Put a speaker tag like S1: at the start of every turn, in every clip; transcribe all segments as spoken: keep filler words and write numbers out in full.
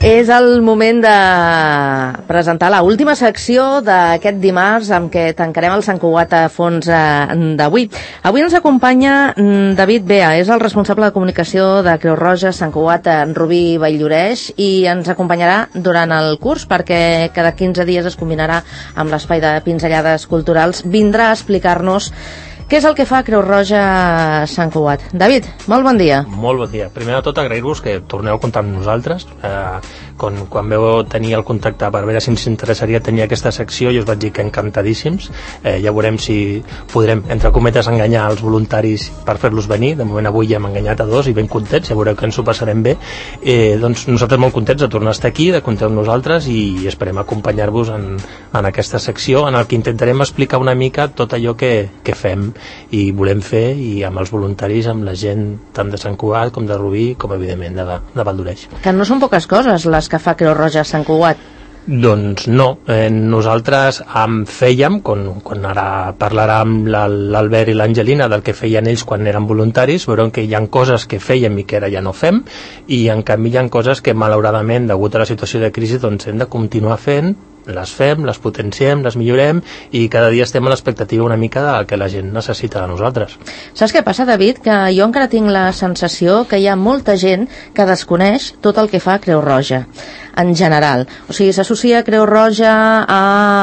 S1: És el moment de presentar la última secció d'aquest dimarts amb què tancarem el Sant Cugat a fons d'avui. Avui ens acompanya David Bea, és el responsable de comunicació de Creu Roja Sant Cugat en Rubí Vallldoreix, i ens acompanyarà durant el curs perquè cada quinze dies es combinarà amb l'espai de pinzellades culturals. Vindrà a explicar-nos què és el que fa Creu Roja Sant Cugat. David, molt bon dia.
S2: Molt bon dia. Primer de tot, agrair-vos que torneu a comptar amb nosaltres. Eh, quan, quan veu tenir el contacte per veure si ens interessaria tenir aquesta secció, jo us vaig dir que encantadíssims. Eh, ja veurem si podrem, entre cometes, enganyar els voluntaris per fer-los venir. De moment avui ja hem enganyat a dos i ben contents, ja veureu que ens ho passarem bé. Eh, doncs nosaltres molt contents de tornar a estar aquí, de comptar amb nosaltres, i esperem acompanyar-vos en, en aquesta secció en el que intentarem explicar una mica tot allò que, que fem i volem fer, i amb els voluntaris, amb la gent tant de Sant Cugat com de Rubí, com evidentment de, de Vallldoreix.
S1: Que no són poques coses les que fa Creu Roja Sant Cugat.
S2: Doncs no, eh, nosaltres en fèiem, quan, quan ara parlarà amb l'Albert i l'Angelina del que feien ells quan eren voluntaris, veurem que hi ha coses que fèiem i que ara ja no fem, i en canvi hi ha coses que malauradament, degut a la situació de crisi, doncs hem de continuar fent. Les fem, les potenciem, les millorem, i cada dia estem a l'expectativa una mica del que la gent necessita de nosaltres.
S1: Saps què passa, David? Que jo encara tinc la sensació que hi ha molta gent que desconeix tot el que fa Creu Roja en general. O sigui, s'associa Creu Roja a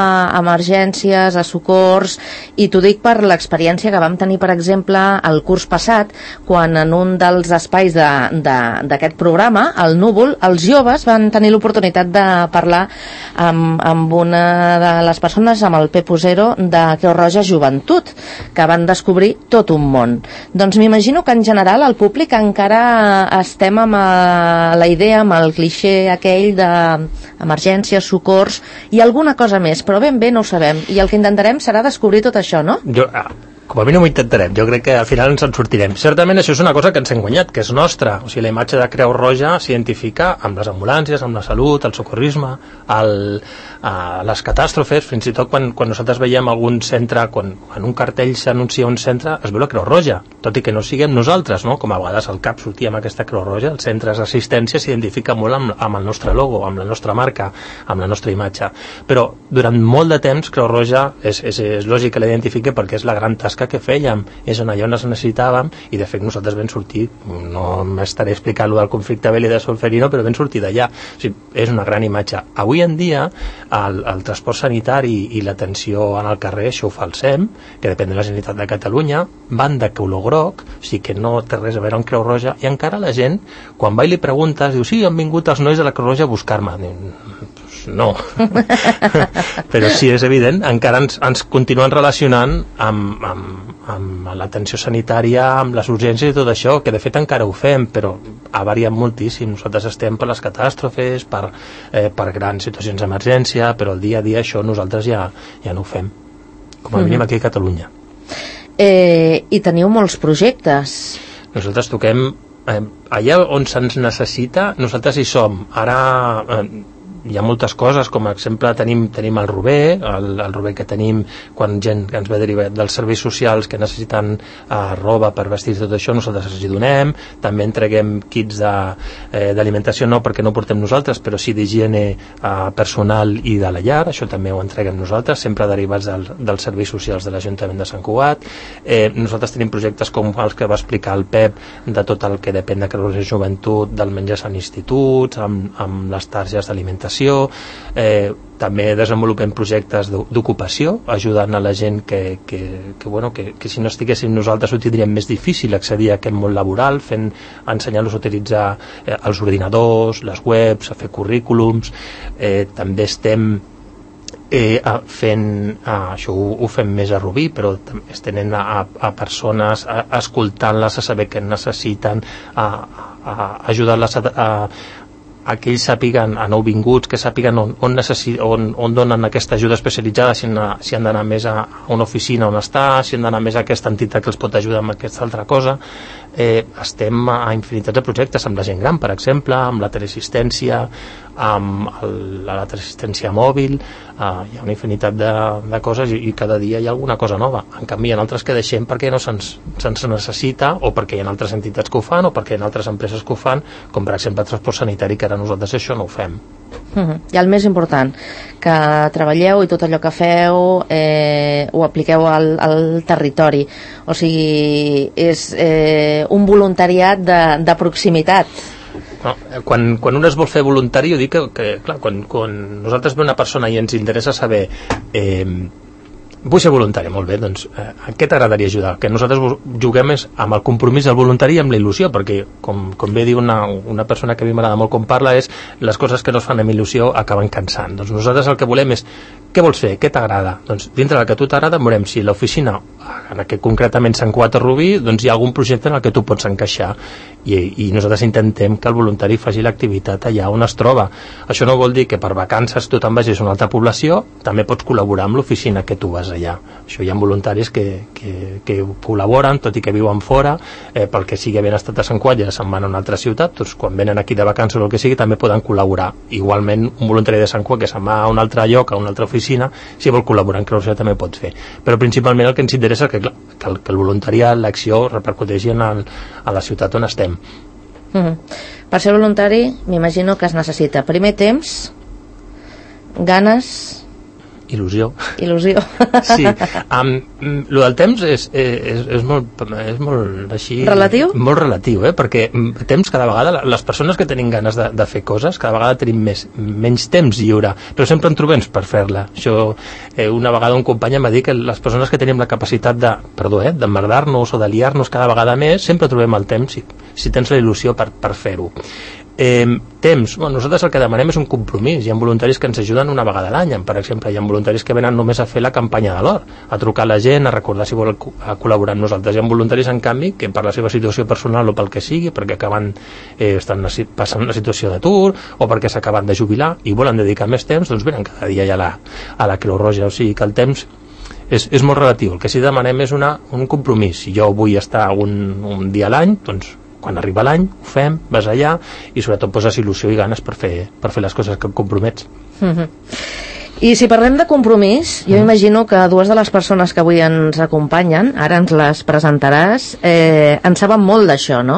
S1: emergències, a socors, i t'ho dic per l'experiència que vam tenir, per exemple, el curs passat, quan en un dels espais d'aquest programa, el Núvol, els joves van tenir l'oportunitat de parlar amb, amb una de les persones, amb el Pepo Zero de Creu Roja Joventut, que van descobrir tot un món. Doncs m'imagino que en general el públic encara estem amb la idea, amb el clixé aquell de emergències, socors i alguna cosa més, però ben bé no ho sabem, i el que intentarem serà descobrir tot això, no?
S2: Jo, com a mínim ho intentarem, jo crec que al final ens en sortirem. Certament això és una cosa que ens hem guanyat, que és nostra, o sigui, la imatge de Creu Roja s'identifica amb les ambulàncies, amb la salut, el socorrisme, el, a les catàstrofes, fins i tot quan, quan nosaltres veiem algun centre, quan en un cartell s'anuncia un centre, es veu la Creu Roja, tot i que no siguem nosaltres, no? Com a vegades al cap sortia amb aquesta Creu Roja, els centres d'assistència s'identifica molt amb, amb el nostre logo, amb la nostra marca, amb la nostra imatge. Però durant molt de temps Creu Roja és, és, és lògic que l'identifiqui perquè és la gran tasca que fèiem, és on allò ens necessitàvem, i de fet nosaltres vam sortir, no m'estaré explicant lo del conflicte bèl·lic de Solferino, però vam sortir d'allà. O sigui, és una gran imatge. Avui en dia el, el transport sanitari i l'atenció en el carrer, això ho fa el SEM, que depèn de la Generalitat de Catalunya, van de color groc, o sigui que no té res a veure amb Creu Roja, i encara la gent, quan va i li preguntes, diu, sí, han vingut els nois de la Creu Roja a buscar-me. Pues no. Però sí, és evident, encara ens, ens continuen relacionant amb, amb, amb l'atenció sanitària, amb les urgències i tot això, que de fet encara ho fem, però ha variat moltíssim. Nosaltres estem per les catàstrofes, per, eh, per grans situacions d'emergència, però el dia a dia això nosaltres ja, ja no ho fem, com a mínim aquí a Catalunya.
S1: Eh, I teniu molts projectes.
S2: Nosaltres toquem eh, allà on se'ns necessita, nosaltres hi som. Ara eh, hi ha moltes coses, com per exemple tenim, tenim el Rober, el, el Rober que tenim quan gent que ens ve derivar dels serveis socials que necessiten eh, roba per vestir tot això, nosaltres els hi donem. També entreguem kits d'alimentació, eh, no perquè no ho portem nosaltres, però sí d'higiene eh, personal i de la llar, això també ho entreguem nosaltres, sempre derivats del, dels serveis socials de l'Ajuntament de Sant Cugat. Eh, nosaltres tenim projectes com els que va explicar el Pep, de tot el que depèn de Creu Roja Joventut, del menjar en instituts, amb, amb les targes d'alimentació. Eh, també desenvolupem projectes d'ocupació, ajudant a la gent que, que, que, bueno, que, que si no estiguéssim nosaltres ho tindríem més difícil accedir a aquest món laboral, fent, ensenyant-los a utilitzar eh, els ordinadors, les webs, a fer currículums. Eh, també estem eh, fent, ah, això ho, ho fem més a Rubí, però estem a, a persones, a, a escoltant-les, a saber què necessiten, a, a ajudar-les a, a a que ells sàpiguen, a nouvinguts, que sàpiguen on, on, necessi, on, on donen aquesta ajuda especialitzada, si, han, si han d'anar més a una oficina on està, si han d'anar més a aquesta entitat que els pot ajudar amb aquesta altra cosa. Eh, estem a infinitats de projectes, amb la gent gran, per exemple, amb la teleassistència, amb el, la teleassistència mòbil, eh, hi ha una infinitat de, de coses i, i cada dia hi ha alguna cosa nova. En canvi, hi ha altres que deixem perquè no se'ns se necessita, o perquè hi ha altres entitats que ho fan, o perquè hi ha altres empreses que ho fan, com per exemple el transport sanitari, que ara ara nosaltres això no ho fem.
S1: Uh-huh. I el més important, que treballeu i tot allò que feu eh, ho apliqueu al, al territori, o sigui, és eh, un voluntariat de, de proximitat.
S2: No, quan, quan un es vol fer voluntari, jo dic que, que clar, quan, quan nosaltres ve una persona i ens interessa saber eh, vull ser voluntari, molt bé, doncs eh, a què t'agradaria ajudar? Que nosaltres juguem és amb el compromís del voluntari i amb la il·lusió, perquè com, com bé diu una, una persona que a mi m'agrada molt com parla, és les coses que no es fan amb il·lusió acaben cansant. Doncs nosaltres el que volem és què vols fer? Què t'agrada? Doncs dintre del que a tu t'agrada veurem si l'oficina, en aquest concretament Sant Cugat a Rubí, doncs hi ha algun projecte en el que tu pots encaixar i, i nosaltres intentem que el voluntari faci l'activitat allà on es troba. Això no vol dir que per vacances tu te'n vagis a una altra població, també pots col·laborar amb l'oficina que tu vas allà. Això hi ha voluntaris que, que, que col·laboren, tot i que viuen fora, eh, pel que sigui havent estat a Sant Cugat ja se'n van a una altra ciutat, doncs quan venen aquí de vacances o el que sigui també poden col·laborar. Igualment un voluntari de Sant Cugat que se'n va a un altre lloc, a una altra oficina, si vol col·laborar en Creu Roja també pot fer, però principalment el que ens interessa és que, clar, que, el, que el voluntariat, l'acció repercuteixi en el, a la ciutat on estem.
S1: Mm-hmm. Per ser voluntari m'imagino que es necessita primer temps, ganes,
S2: il·lusió.
S1: Il·lusió.
S2: Sí. Um, lo del temps és, és, és, molt, és molt així...
S1: Relatiu?
S2: Molt relatiu, eh? Perquè temps cada vegada, les persones que tenim ganes de, de fer coses, cada vegada tenim més, menys temps lliure, però sempre en trobem per fer-la. Això, eh, una vegada un company em va dir que les persones que tenim la capacitat de, perdó, eh, d'emmerdar-nos o de liar-nos cada vegada més, sempre trobem el temps, si, si tens la il·lusió per, per fer-ho. Eh, temps, bueno, nosaltres el que demanem és un compromís. Hi ha voluntaris que ens ajuden una vegada a l'any, per exemple, hi ha voluntaris que venen només a fer la campanya de l'or, a trucar a la gent, a recordar si vol a col·laborar amb nosaltres. Hi ha voluntaris, en canvi, que per la seva situació personal o pel que sigui, perquè acaben eh, estan passant una situació d'atur o perquè s'acaben de jubilar i volen dedicar més temps, doncs venen cada dia ja a la, a la Creu Roja. O sigui que el temps és, és molt relatiu. El que sí demanem és una, un compromís. Si jo vull estar un, un dia a l'any, doncs quan arriba l'any ho fem, vas allà i sobretot poses il·lusió i ganes per fer, per fer les coses que et compromets.
S1: Mm-hmm. I si parlem de compromís, jo mm. imagino que dues de les persones que avui ens acompanyen, ara ens les presentaràs, eh, en saben molt d'això, no?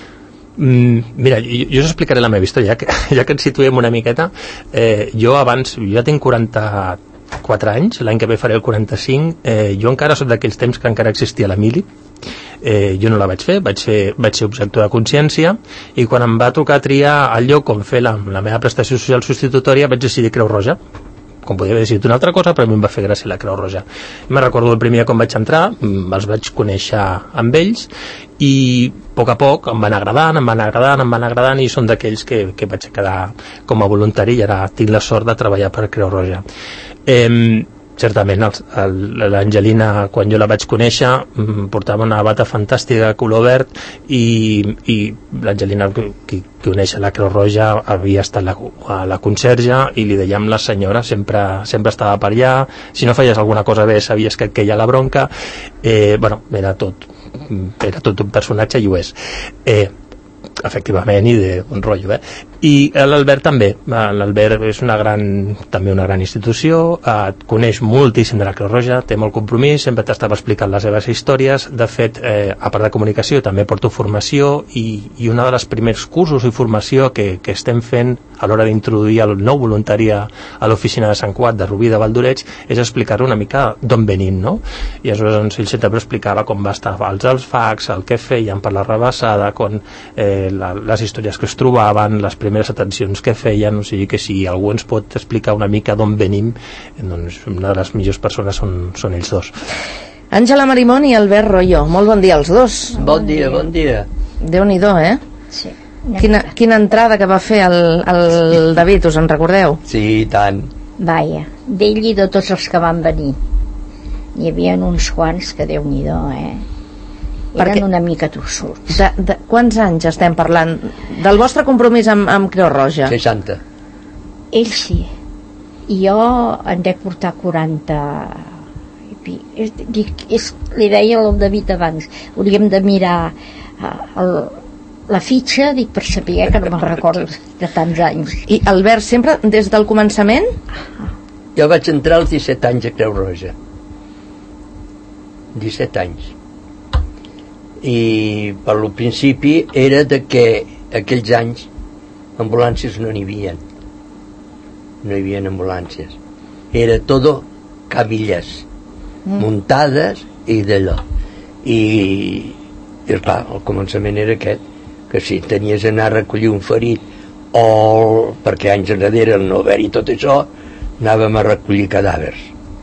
S2: Mm, mira, jo, jo us explicaré la meva història, ja que, ja que ens situem una miqueta. Eh, jo abans, jo ja tinc quaranta-quatre anys, l'any que ve faré el quaranta-cinc, eh, jo encara soc d'aquells temps que encara existia la mili. Eh, jo no la vaig fer, vaig, fer, vaig ser objector de consciència i quan em va tocar triar el lloc on fer la, la meva prestació social substitutòria vaig decidir Creu Roja. Com podria haver decidit una altra cosa, però a mi em va fer gràcia la Creu Roja. Me recordo el primer dia quan vaig entrar, els vaig conèixer amb ells i a poc a poc em van agradant, em van agradant, em van agradant i són d'aquells que, que vaig quedar com a voluntari i ara tinc la sort de treballar per Creu Roja. Eh, certament l'Angelina, quan jo la vaig conèixer, portava una bata fantàstica de color verd i, i l'Angelina, qui, qui uneix a la Creu Roja, havia estat la, la conserge i li dèiem la senyora, sempre, sempre estava per allà, si no feies alguna cosa bé sabies que et queia la bronca. Eh, bueno, era tot era tot un personatge i ho és. Eh, efectivament, i d'un rotllo, eh? I l'Albert també, l'Albert és una gran, també una gran institució, eh, coneix moltíssim de la Creu Roja, té molt compromís, sempre t'estava explicant les seves històries. De fet, eh, a part de comunicació també porto formació i, i una de les primers cursos i formació que, que estem fent a l'hora d'introduir el nou voluntari a, a l'oficina de Sant Cugat de Rubí de Valdoreig és explicar una mica d'on venim, no? I aleshores doncs, ell sempre explicava com va estar els els fax, el que feien per la rebassada, quan, eh, la, les històries que es trobaven, les primeres atencions que feien, o sigui que si algú ens pot explicar una mica d'on venim, doncs una de les millors persones són, són ells dos.
S1: Àngela Marimón i Albert Royo, molt bon dia als dos.
S3: Bon dia, bon dia.
S1: Déu-n'hi-do, eh?
S4: Sí.
S1: Quina, quina entrada que va fer el, el David, us en recordeu?
S3: Sí, i tant.
S4: Vaja, d'ell i de tots els que van venir. Hi havia uns quants que Déu-n'hi-do, eh? Eren Perquè, una mica tossuts.
S1: De, de, quants anys estem parlant? Del vostre compromís amb, amb Creu Roja?
S3: seixanta.
S4: Ell sí. I jo en dec portar quaranta. És, dic, és, li deia al David abans, hauríem de mirar el, la fitxa, dic, per saber que no me'n recordo de tants anys.
S1: I Albert, sempre des del començament?
S4: Ah.
S3: Jo vaig entrar als disset anys a Creu Roja. disset anys. I per lo principi era de que aquells anys ambulàncies no n'hi havia. No hi havia ambulàncies. Era todo camilles, mm. muntades i d'allò. I, i clar, el començament era aquest, que si tenies d'anar a recollir un ferit o perquè anys enrere no haver-hi tot això, anàvem a recollir cadàvers.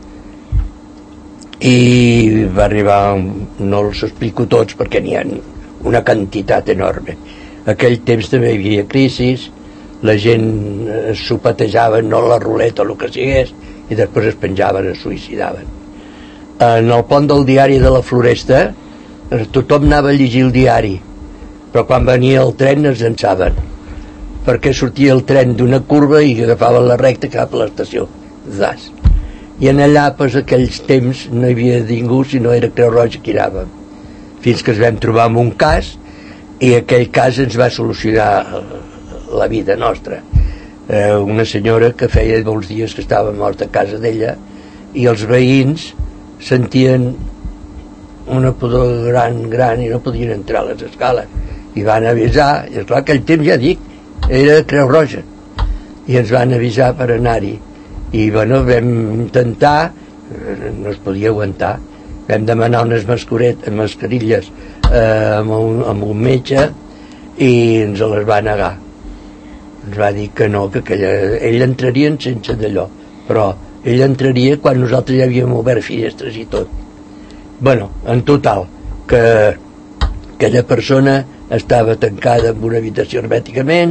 S3: I va arribar, no els explico tots perquè n'hi ha una quantitat enorme. Aquell temps també hi havia crisis, la gent s'ho patejava, no la ruleta o el que sigués, i després es penjaven, es suïcidaven. En el pont del diari de la Floresta tothom anava a llegir el diari, però quan venia el tren es llançaven, perquè sortia el tren d'una curva i agafaven la recta cap a l'estació Zas. I en allà, pues, aquells temps no hi havia ningú si no era Creu Roja que hi anàvem, fins que es vam trobar amb un cas, i aquell cas ens va solucionar la vida nostra. Eh, una senyora que feia molts dies que estava morta a casa d'ella, i els veïns sentien una pudor gran, gran, i no podien entrar a les escales, i van avisar, i esclar, aquell temps, ja dic, era Creu Roja, i ens van avisar per anar-hi, i bueno, vam intentar, no es podia aguantar, vam demanar unes mascarilles eh, amb, un, amb un metge, i ens les va negar. Ens va dir que no, que aquella, ell entraria sense d'allò, però ell entraria quan nosaltres ja havíem obert finestres i tot. Bueno, en total, que aquella persona estava tancada en una habitació hermèticament,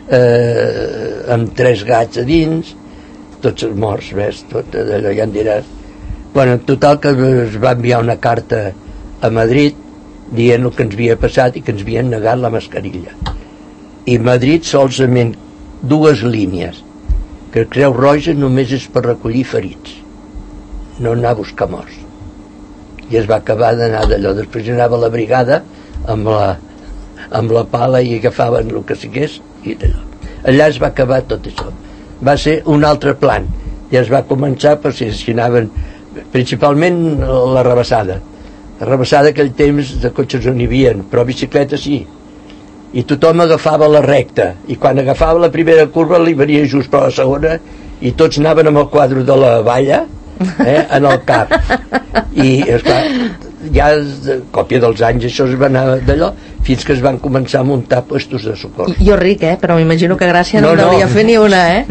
S3: eh, amb tres gats a dins, tots els morts, ves, tot allò ja en diràs. Bueno, en total, que es va enviar una carta a Madrid dient el que ens havia passat i que ens havien negat la mascarilla. I Madrid solament dues línies, que Creu Roja només és per recollir ferits, no anar a buscar morts. I es va acabar d'anar d'allò. Després anava la brigada amb la, amb la pala i agafaven el que sigués i d'allò. Allà es va acabar tot això. Va ser un altre plan, i es va començar per si anaven principalment la rebassada. La rebassada aquell temps de cotxes no n'hi havia, però bicicletes sí, i tothom agafava la recta, i quan agafava la primera curva li venia just per la segona, i tots anaven amb el quadre de la valla eh, en el cap, i esclar, ja de còpia dels anys això es va anar d'allò, fins que es van començar a muntar puestos de socors.
S1: Jo ric, eh? Però m'imagino que Gràcia no, no, no devia fer ni una, eh?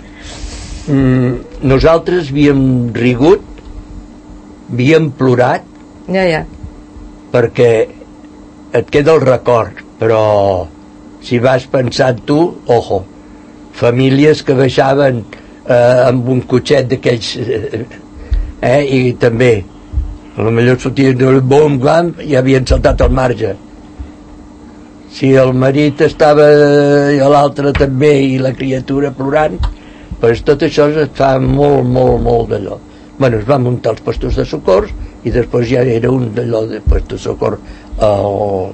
S3: Mm, nosaltres havíem rigut, havíem plorat,
S1: ja, ja,
S3: perquè et queda el record, però si vas pensar tu, ojo, famílies que baixaven eh, amb un cotxet d'aquells eh, eh, i també a lo millor sortien del bom bam i havien saltat al marge. Si el marit estava i l'altre també i la criatura plorant, pues tot això es fa molt, molt, molt d'allò. Bueno, es van muntar els puestos de socors i després ja era un d'allò de puestos de socors al,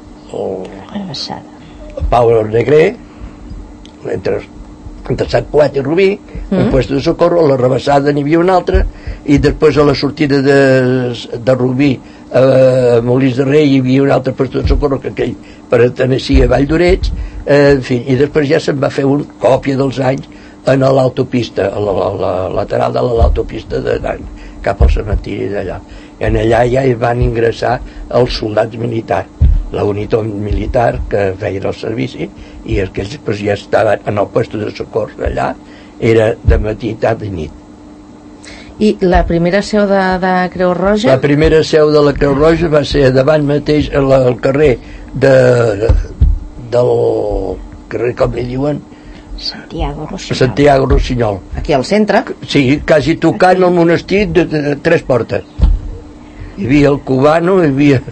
S3: al Pau Negrer, entre, entre Sant Cugat i Rubí, mm. un puesto de socorro, a la Rebassada n'hi havia un altre, i després a la sortida de, de Rubí a Molins de Rei hi havia un altre puesto de socorro que aquell pertenecia a Vall d'Oreig, eh, en fi, i després ja se'n va fer un còpia dels anys en l'autopista, a la, la, la lateral de l'autopista de Dan, cap al cementiri d'allà. I en allà ja hi van ingressar els soldats militars, la unitat militar que feien el servici, i aquells pues, ja estaven en el puesto de socors d'allà, era de matí, tarda i nit.
S1: I la primera seu de, de Creu Roja?
S3: La primera seu de la Creu Roja va ser davant mateix al, al carrer de, del carrer, com li diuen?
S4: Santiago Rossinyol.
S3: Santiago Rossinyol.
S1: Aquí al centre?
S3: Sí, quasi tocant el monestir de, de, de tres portes. Hi havia el cubano, hi havia...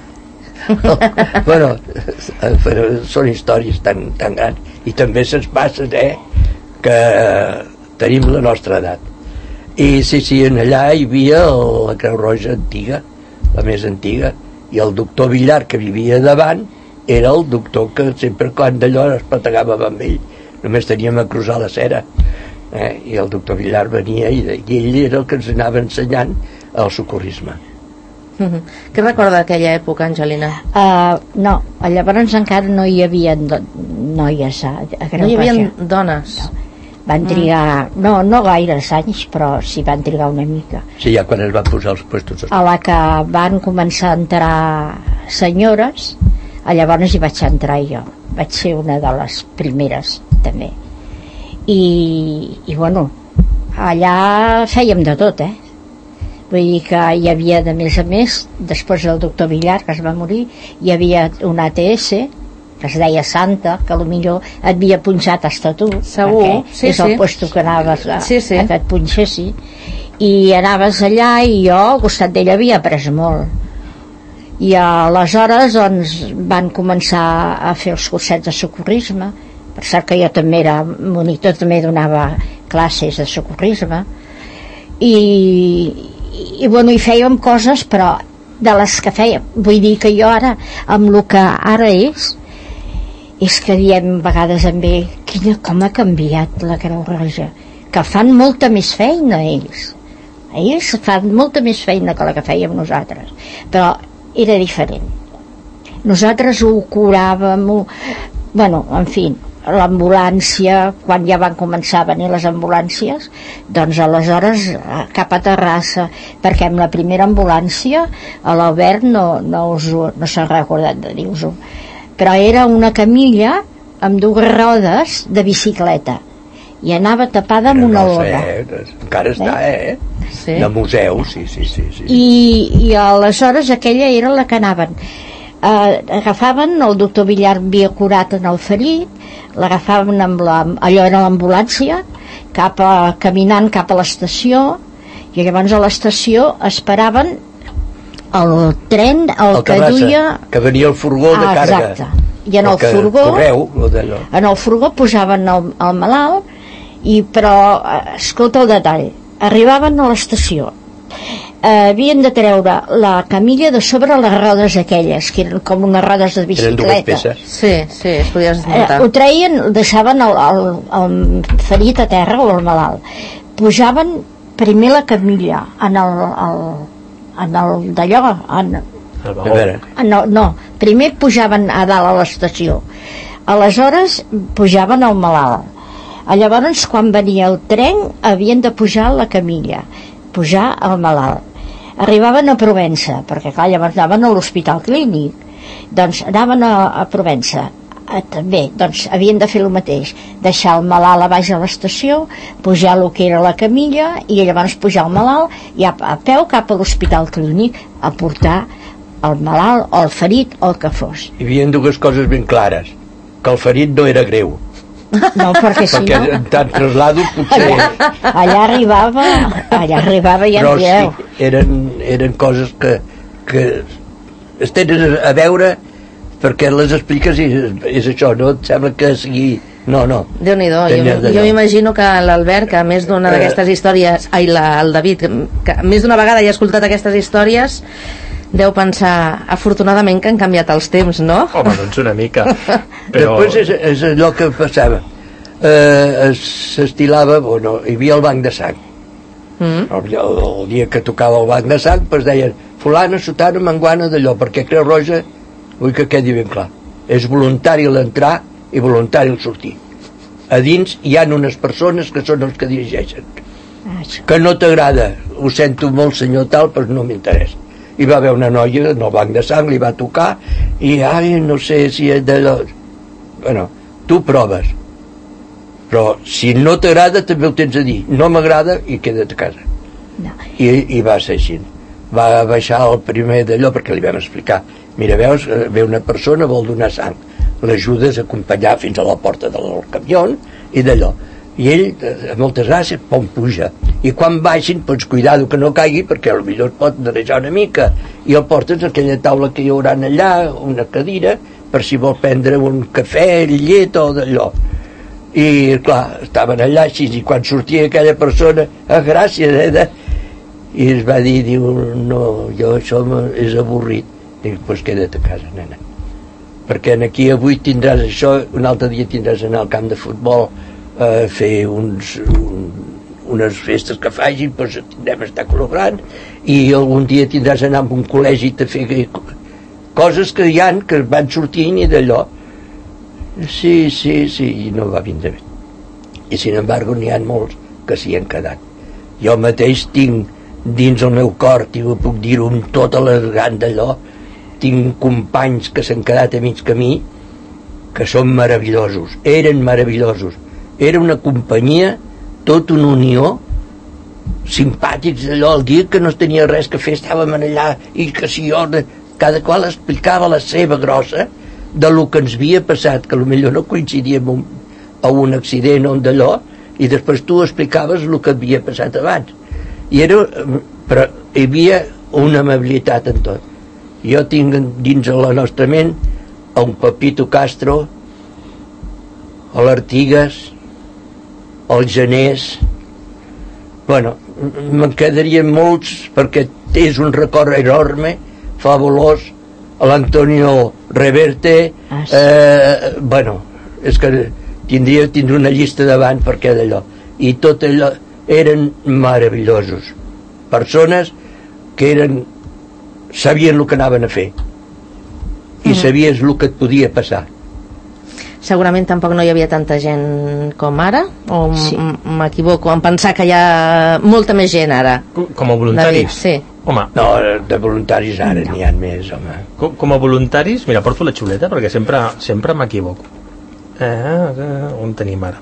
S3: bueno, però són històries tan, tan grans, i també se'ns passen, eh, que tenim la nostra edat. I sí, sí, en allà hi havia la Creu Roja antiga, la més antiga, i el doctor Villar, que vivia davant, era el doctor que sempre quan d'allò es pategava amb ell, només teníem a cruzar la cera, eh, i el doctor Villar venia i, i ell era el que ens anava ensenyant el socorrisme.
S1: Uh-huh. Què recorda d'aquella època, Angelina?
S4: Uh, no, llavors encara no hi havia no, noies a, a Creu
S1: No hi havia
S4: Roja.
S1: dones?
S4: No. Van trigar, no, no gaires anys, però sí van trigar una mica.
S3: Sí, ja quan es van posar els puestos.
S4: A la que van començar a entrar senyores, a llavors hi vaig entrar jo. Vaig ser una de les primeres, també. I, i bueno, allà fèiem de tot, eh? Vull dir que hi havia, de més a més, després del doctor Villar, que es va morir, hi havia un A T S, que es deia Santa, que potser et havia punxat hasta tu.
S1: Segur, sí,
S4: és el
S1: sí.
S4: puesto que anaves a,
S1: sí, sí.
S4: a que et punxessi. I anaves allà i jo al costat d'ella havia après molt. I aleshores doncs, van començar a fer els cursets de socorrisme. Per cert que jo també era monitor, també donava classes de socorrisme. I, i, i bueno, hi fèiem coses, però de les que fèiem. Vull dir que jo ara, amb el que ara és, és que diem a vegades amb ell, quina, com ha canviat la Creu Roja, que fan molta més feina ells. Ells fan molta més feina que la que fèiem nosaltres, però era diferent. Nosaltres ho curàvem, ho... bueno, en fi, l'ambulància, quan ja van començar a venir les ambulàncies, doncs aleshores cap a Terrassa, perquè amb la primera ambulància a l'Albert no, no, us, no s'ha recordat de dir-vos-ho, però era una camilla amb dues rodes de bicicleta i anava tapada amb una lona.
S3: Encara està, eh?
S1: Sí.
S3: De museu, sí, sí, sí, sí.
S4: I, i aleshores aquella era la que anaven. Eh, agafaven, el doctor Villar havia curat en el ferit, l'agafaven amb la, allò era l'ambulància, cap a, caminant cap a l'estació, i llavors a l'estació esperaven el tren, el, el que
S3: Terrassa,
S4: duia...
S3: que venia el furgó de
S4: ah,
S3: càrrega.
S4: Exacte. I en el,
S3: el
S4: furgó...
S3: Correu, el
S4: en el furgó posaven el, el malalt, i, però, escolta el detall, arribaven a l'estació, eh, havien de treure la camilla de sobre les rodes aquelles, que eren com unes rodes de bicicleta.
S3: Eren dues peces.
S1: Sí, sí, es podia
S4: Eh,
S1: desmuntar.
S4: ho treien, deixaven el, el, el ferit a terra o el malalt. Pujaven primer la camilla en el, el, en el d'allò, en,
S2: El
S3: A
S2: vagó.
S3: veure,
S4: en el, no, primer pujaven a dalt a l'estació, aleshores pujaven al malalt. Llavors, quan venia el tren, havien de pujar la camilla, pujar el malalt. Arribaven a Provença, perquè clar, llavors anaven a l'hospital clínic, doncs anaven a, a Provença. Eh, també, doncs havien de fer el mateix, deixar el malalt a baix a l'estació, pujar el que era la camilla i llavors pujar el malalt i a, a peu cap a l'hospital clínic a portar el malalt o el ferit o el que fos.
S3: hi havia dues coses ben clares, que el ferit no era greu,
S4: No, perquè si
S3: perquè
S4: no
S3: en tant traslados potser...
S4: allà, allà arribava allà arribava ja
S3: Però
S4: en
S3: sí,
S4: dieu.
S3: eren, eren coses que, que es tenen a veure perquè les expliques i és això, no et sembla que sigui... No, no.
S1: Déu-n'hi-do, jo,
S3: Tenies d'allò.
S1: jo m'imagino que l'Albert, que més d'una d'aquestes històries, ai, la, el David, que, que més d'una vegada ja ha escoltat aquestes històries, deu pensar, afortunadament, que han canviat els temps, no?
S2: Home, doncs una mica. Però...
S3: Després és, és allò que passava. Eh, S'estilava, bueno, hi havia el banc de sang.
S1: Mm.
S3: El, el dia que tocava el banc de sang, doncs deien, fulana, sotana, manguana, d'allò, perquè Creu Roja, vull que quedi ben clar, és voluntari l'entrar i voluntari el sortir. A dins hi ha unes persones que són els que dirigeixen.
S4: Ah, això.
S3: Que no t'agrada, ho sento molt senyor tal, però no m'interessa. Hi va haver una noia en el banc de sang, li va tocar i, ai, no sé si és d'allò... Bueno, tu proves, però si no t'agrada també ho tens a dir, no m'agrada i queda't a casa.
S4: No.
S3: I, i va ser així. Va baixar el primer d'allò perquè li vam explicar, mira, veus, eh, ve una persona, vol donar sang, l'ajudes a acompanyar fins a la porta del camió i d'allò, i ell, eh, moltes gràcies, pom, puja, i quan baixin, doncs cuidado que no caigui perquè potser es pot nerejar una mica i el portes a aquella taula que hi haurà allà, una cadira per si vol prendre un cafè, llet o d'allò. I clar, estaven allà així, i quan sortia aquella persona, ah, gràcies, eh, de... i es va dir, diu, no, jo això és avorrit. Dic, doncs queda't a casa, nena, perquè aquí avui tindràs això, un altre dia tindràs anar al camp de futbol a fer uns, un, unes festes que facin, doncs tindrem a estar col·laborant, i algun dia tindràs anar a un col·legi a fer coses que hi han, que van sortint i d'allò. Sí, sí, sí, i no va vindre bé. I sin embargo n'hi ha molts que s'hi han quedat. Jo mateix tinc dins el meu cor, i ho puc dir-ho amb tota la gran d'allò, tinc companys que s'han quedat a mig camí que són meravellosos, eren meravellosos. Era una companyia, tota una unió, simpàtics allò, el dia que no tenia res que fer estàvem allà, i que si jo, cada qual explicava la seva grossa de lo que ens havia passat, que potser no coincidia amb un, a un accident o un d'allò, i després tu explicaves el que havia passat abans. I era, però hi havia una amabilitat en tot. Jo tinc dins la nostra ment a un Pepito Castro, a l'Artigas, al Janés, bueno, me'n quedarien molts perquè és un record enorme, fabulós, a l'Antonio Reverte,
S4: ah, sí.
S3: eh, bueno, és que tindria, tindria una llista davant perquè d'allò, i tot allò eren meravellosos, persones que eren, sabien el que anaven a fer i
S1: Mm.
S3: sabies el que et podia passar.
S1: Segurament tampoc no hi havia tanta gent com ara, o
S4: Sí.
S1: m'equivoco en pensar que hi ha molta més gent ara?
S2: Com a voluntaris?
S1: David, sí.
S2: Home,
S3: No, de voluntaris ara n'hi ha més, home.
S2: com, com a voluntaris, mira, porto la xuleta perquè sempre, sempre m'equivoco. Eh, eh, on tenim ara?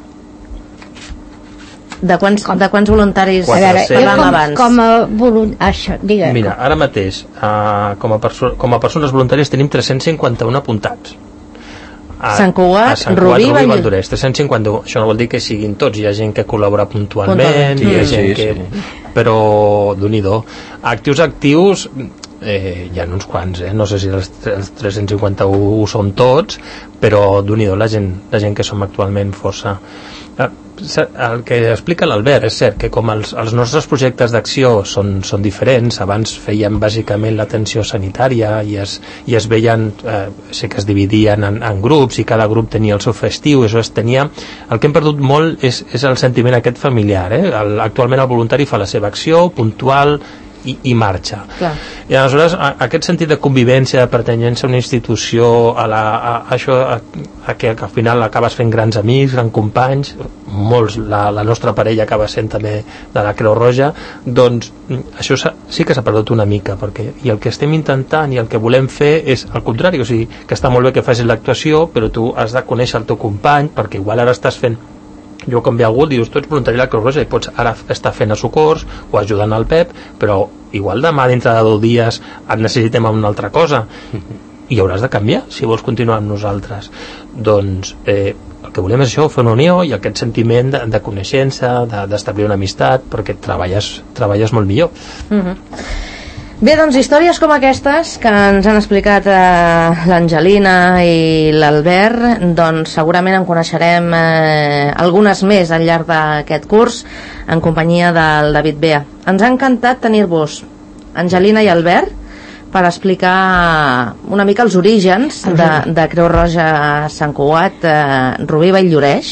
S1: De quants, de quants voluntaris
S2: Quatre,
S4: A veure,
S2: sí.
S4: jo
S1: parlàvem
S4: com,
S1: abans?
S4: com a volun... Això, digue.
S2: Mira, ara mateix, uh, com, a perso com a persones voluntàries tenim tres-cents cinquanta-un apuntats. A,
S1: Sant Cugat,
S2: a Sant
S1: Rubí,
S2: Cugat, Rubí
S1: Vall-
S2: Valldoreix, tres-cents cinquanta-un. Això no vol dir que siguin tots, hi ha gent que col·labora puntualment,
S1: Puntualment.
S2: hi ha
S3: Sí,
S2: gent
S3: sí,
S2: que...
S3: sí.
S2: Però, d'un-i-do. Actius, actius, eh, hi ha uns quants, eh? No sé si els, els tres-cents cinquanta-un ho són tots, però d'un-i-do la gent, la gent que som actualment força... Eh, el que explica l'Albert és cert que com els, els nostres projectes d'acció són, són diferents, abans feien bàsicament l'atenció sanitària i es, i es veien, eh, sé que es dividien en, en grups i cada grup tenia el seu festiu, això es tenia, el que hem perdut molt és, és el sentiment aquest familiar, eh? el, actualment el voluntari fa la seva acció puntual i, i marxa.
S1: Clar.
S2: I aleshores a, aquest sentit de convivència, de pertanyència a una institució, a, la, a, a això a, a que, que al final acabes fent grans amics, grans companys, molts, la, la nostra parella acaba sent també de la Creu Roja, doncs això sí que s'ha perdut una mica, perquè i el que estem intentant i el que volem fer és al contrari, o sigui, que està molt bé que facis l'actuació, però tu has de conèixer el teu company, perquè igual ara estàs fent, jo com ve algú dius, tu ets voluntari a la Creu Roja i pots ara estar fent a socors o ajudant al Pep, però igual demà dintre de deu dies et necessitem amb una altra cosa i hauràs de canviar si vols continuar amb nosaltres. Doncs eh, el que volem és això, fer una unió i aquest sentiment de, de coneixença, d'establir de, una amistat, perquè treballes, treballes molt millor.
S1: Mm-hmm. Bé, doncs històries com aquestes que ens han explicat eh, l'Angelina i l'Albert, doncs segurament en coneixerem eh, algunes més al llarg d'aquest curs en companyia del David Bea. Ens ha encantat tenir-vos, Angelina i Albert, per explicar una mica els orígens de, de Creu Roja Sant Cugat, eh, Rubí Valldoreix,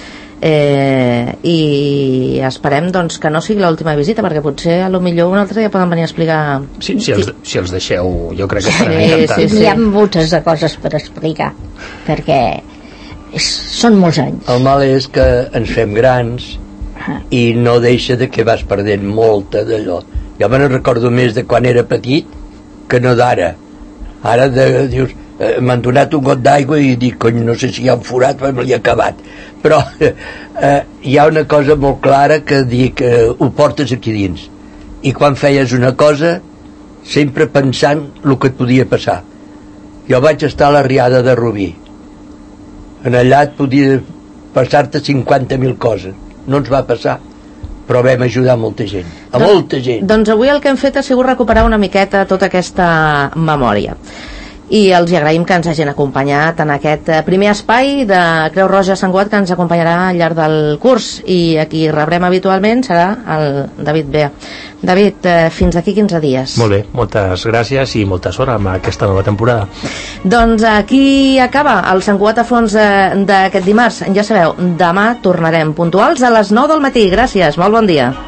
S1: eh, i esperem doncs, que no sigui l'última visita, perquè potser a lo millor un altre dia poden venir a explicar.
S2: Sí, si, els, si els deixeu, jo crec que estaran
S1: Sí,
S2: encantats.
S1: sí, sí.
S4: Hi ha moltes de coses per explicar, perquè és, són molts anys.
S3: El mal és que ens fem grans i no deixa de que vas perdent molta d'allò. Jo me ne recordo més de quan era petit que no d'ara. Ara de, dius, eh, m'han donat un got d'aigua i dic, cony, no sé si hi ha un forat, me l'he acabat. Però eh, hi ha una cosa molt clara que dic, eh, ho portes aquí dins. I quan feies una cosa, sempre pensant el que et podia passar. Jo vaig estar a la Riada de Rubí. En allà et podia passar-te cinquanta mil coses. No ens va passar, però vam ajudar molta gent, a
S1: Don-
S3: molta gent.
S1: Doncs avui el que hem fet ha sigut recuperar una miqueta tota aquesta memòria. I els hi agraïm que ens hagin acompanyat en aquest eh, primer espai de Creu Roja Sant Cugat que ens acompanyarà al llarg del curs, i a qui rebrem habitualment serà el David Bea. David, eh, fins aquí quinze dies.
S2: Molt bé, moltes gràcies i molta sort amb aquesta nova temporada.
S1: Doncs aquí acaba el Sant Cugat a fons eh, d'aquest dimarts. Ja sabeu, demà tornarem puntuals a les nou del matí. Gràcies, molt bon dia.